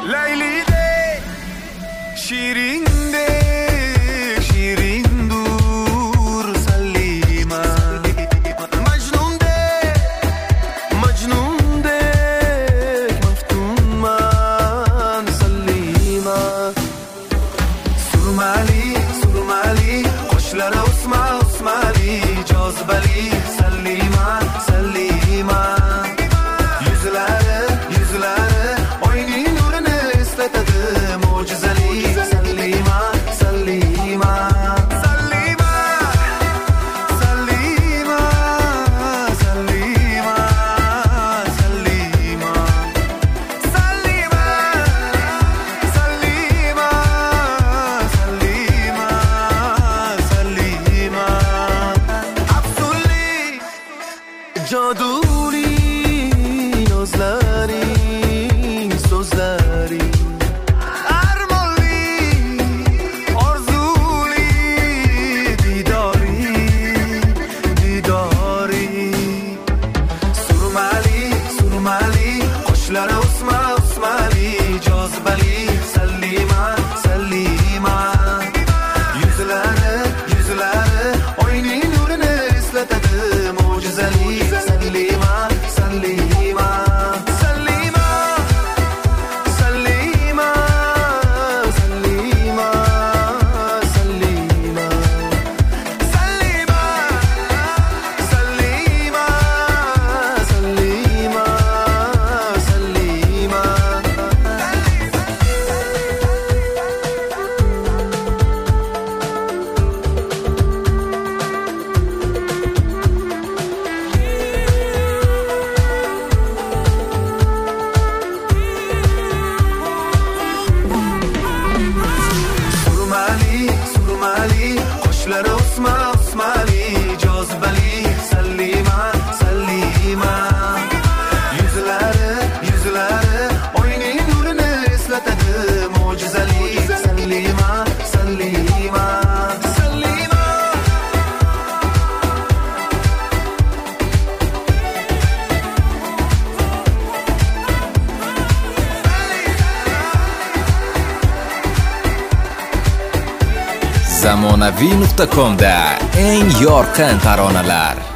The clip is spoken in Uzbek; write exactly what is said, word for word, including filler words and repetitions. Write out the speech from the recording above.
Laylidek, Shirindek, Shirindur Salima. Majnundek, Majnundek, Maftunman Salima. Surmali, surmali, qoshlari o'sma, o'smali, jozibali Salima, Salima. Yuzlari, yuzlari oyning nurini eslatadi, mo'jizali Salima, Salima. Salima, Salima, Salima, Salima. Salima, Salima, Salima, Salima. Afzulli, joduli yozlaring, so'zlaring, armonli, orzuli, didoring, didoring. Surmali, surmali, qoshlari o'sma, o'smali, jozibali Salima, Salima. Yuzlari, yuzlari oyning nurini eslatadi, mo'jizali Salima, Salima. Salima, Salima, Salima, Salima. Salima, Salima, Salima, Salima. Surmali, surmali, qoshlari o'sma, o'smali, jozibali Salima, Salima. Yuzlari, yuzlari oyning nurini eslatadi, mo'jizali Salima, Salima. Salima. zamonaviy nuqta com da eng yorqin taronalar